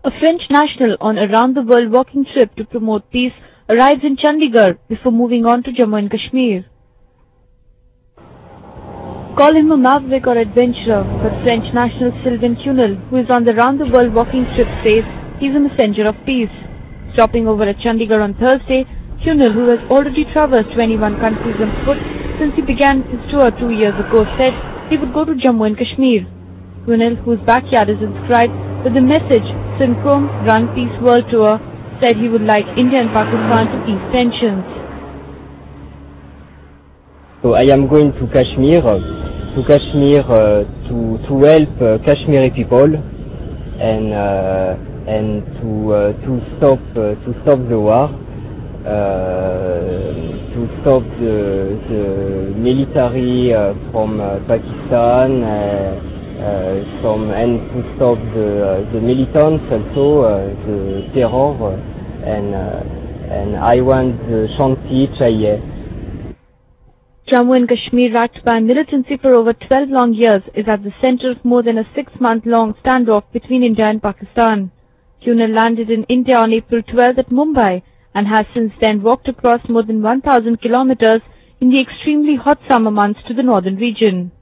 A French national on a round-the-world walking trip to promote peace arrives in Chandigarh before moving on to Jammu and Kashmir. Call him a maverick or adventurer, but French national Sylvain Cunel, who is on the round-the-world walking trip, says he's a messenger of peace. Stopping over at Chandigarh on Thursday, Cunel, who has already traversed 21 countries on foot since he began his tour 2 years ago, said he would go to Jammu and Kashmir. Cunel, whose backyard is inscribed with the message Synchrome Run Peace World Tour, said he would like India and Pakistan to ease tensions. So I am going to Kashmir to help Kashmiri people and to stop the war, to stop the military from Pakistan, and to stop the militants also, the terror, and I want the Shanti Chahiye. Jammu and Kashmir, racked by militancy for over 12 long years, is at the center of more than a 6-month-long standoff between India and Pakistan. Cunel landed in India on April 12 at Mumbai and has since then walked across more than 1,000 kilometers in the extremely hot summer months to the northern region.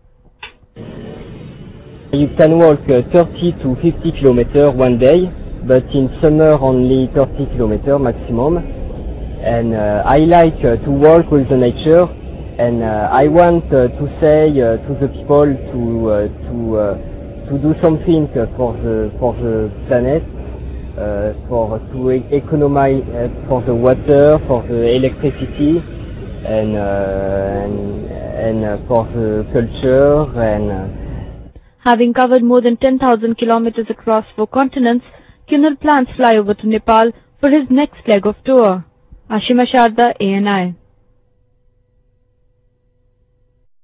You can walk 30 to 50 kilometers one day, but in summer only 30 kilometers maximum. And I like to walk with the nature, and I want to say to the people to do something for the planet, to economize for the water, for the electricity, and for the culture and. Having covered more than 10,000 kilometers across 4 continents, Cunel plans fly over to Nepal for his next leg of tour. Ashima Sharda, ANI.